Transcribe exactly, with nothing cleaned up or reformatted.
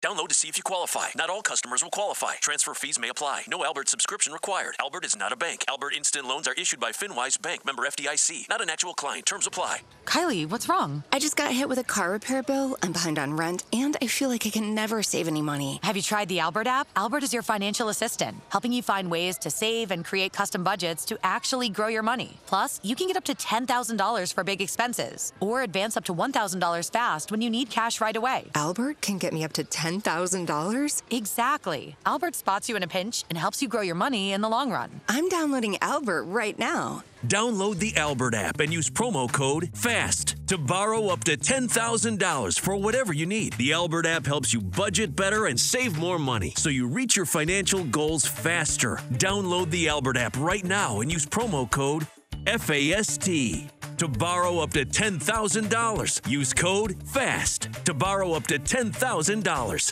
Download to see if you qualify. Not all customers will qualify. Transfer fees may apply. No Albert subscription required. Albert is not a bank. Albert Instant Loans are issued by FinWise Bank, member F D I C. Not an actual client. Terms apply. Kylie, what's wrong? I just got hit with a car repair bill. I'm behind on rent, and I feel like I can never save any money. Have you tried the Albert app? Albert is your financial assistant, helping you find ways to save and create custom budgets to actually grow your money. Plus, you can get up to ten thousand dollars for big expenses, or advance up to one thousand dollars fast when you need cash right away. Albert can get me up to ten thousand dollars? Exactly. Albert spots you in a pinch and helps you grow your money in the long run. I'm downloading Albert right now. Download the Albert app and use promo code FAST to borrow up to ten thousand dollars for whatever you need. The Albert app helps you budget better and save more money so you reach your financial goals faster. Download the Albert app right now and use promo code FAST to borrow up to ten thousand dollars. Use code FAST to borrow up to ten thousand dollars.